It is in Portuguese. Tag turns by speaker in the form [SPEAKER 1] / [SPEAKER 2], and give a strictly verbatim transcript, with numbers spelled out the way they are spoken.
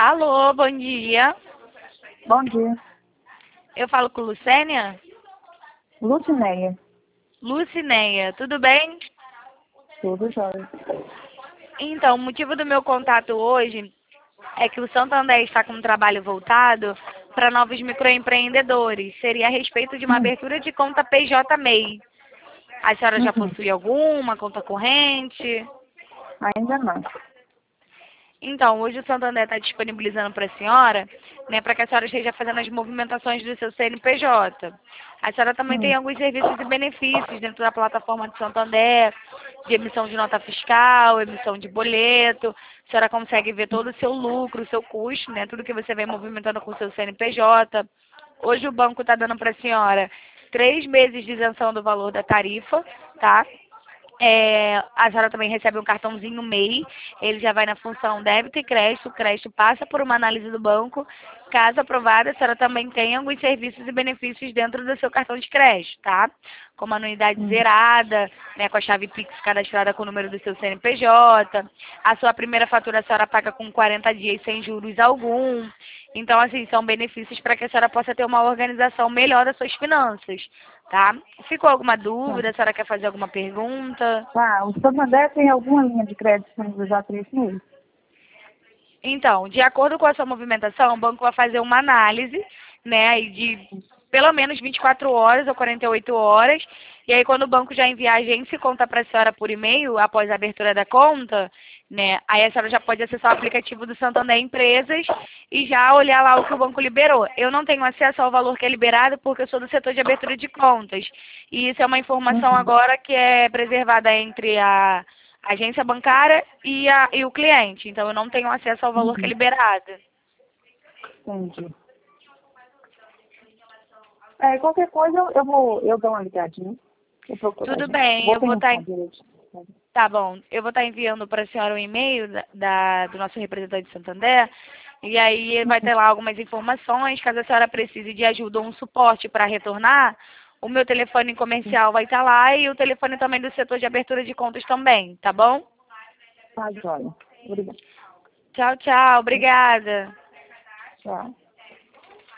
[SPEAKER 1] Alô, bom dia.
[SPEAKER 2] Bom dia.
[SPEAKER 1] Eu falo com Lucénia?
[SPEAKER 2] Lucinéia.
[SPEAKER 1] Lucinéia, tudo bem?
[SPEAKER 2] Tudo jóia.
[SPEAKER 1] Então, o motivo do meu contato hoje é que o Santander está com um trabalho voltado para novos microempreendedores. Seria a respeito de uma
[SPEAKER 2] Hum.
[SPEAKER 1] abertura de conta P J M E I. A senhora já
[SPEAKER 2] Uhum.
[SPEAKER 1] possui alguma conta corrente?
[SPEAKER 2] Ainda não.
[SPEAKER 1] Então, hoje o Santander está disponibilizando para a senhora, né, para que a senhora esteja fazendo as movimentações do seu C N P J. A senhora também tem
[SPEAKER 2] Hum.
[SPEAKER 1] alguns serviços e benefícios dentro da plataforma de Santander, de emissão de nota fiscal, emissão de boleto. A senhora consegue ver todo o seu lucro, o seu custo, né, tudo que você vem movimentando com o seu C N P J. Hoje o banco está dando para a senhora três meses de isenção do valor da tarifa, tá? É, a senhora também recebe um cartãozinho M E I, ele já vai na função débito e crédito, o crédito passa por uma análise do banco. Caso aprovada, a senhora também tem alguns serviços e benefícios dentro do seu cartão de crédito, tá? Como anuidade
[SPEAKER 2] Hum.
[SPEAKER 1] zerada, né, com a chave Pix cadastrada com o número do seu C N P J. A sua primeira fatura a senhora paga com quarenta dias sem juros algum. Então, assim, são benefícios para que a senhora possa ter uma organização melhor das suas finanças, tá? Ficou alguma
[SPEAKER 2] Tá.
[SPEAKER 1] dúvida? A senhora quer fazer alguma pergunta?
[SPEAKER 2] Tá, o Santander tem alguma linha de crédito disponibilizada para esse mês?
[SPEAKER 1] Então, de acordo com a sua movimentação, o banco vai fazer uma análise, né, aí de pelo menos vinte e quatro horas ou quarenta e oito horas. E aí, quando o banco já enviar a agência e conta para a senhora por e-mail, após a abertura da conta, né, aí a senhora já pode acessar o aplicativo do Santander Empresas e já olhar lá o que o banco liberou. Eu não tenho acesso ao valor que é liberado porque eu sou do setor de abertura de contas. E isso é uma informação
[SPEAKER 2] Uhum.
[SPEAKER 1] agora que é preservada entre a agência bancária e, a, e o cliente. Então, eu não tenho acesso ao valor que é
[SPEAKER 2] Uhum.
[SPEAKER 1] liberado.
[SPEAKER 2] Entendi. É, qualquer coisa eu, eu vou, eu dou uma ligadinha. Eu procuro a
[SPEAKER 1] Tudo
[SPEAKER 2] gente.
[SPEAKER 1] bem,
[SPEAKER 2] Vou
[SPEAKER 1] eu vou estar...
[SPEAKER 2] perguntar direito.
[SPEAKER 1] Tá bom, eu vou estar enviando para a senhora um e-mail da, da- do nosso representante de Santander, e aí vai ter lá algumas informações, caso a senhora precise de ajuda ou um suporte para retornar, o meu telefone comercial vai estar lá e o telefone também do setor de abertura de contas também, tá bom?
[SPEAKER 2] Tá, jóia. Obrigada.
[SPEAKER 1] Tchau, tchau, obrigada.
[SPEAKER 2] Tchau.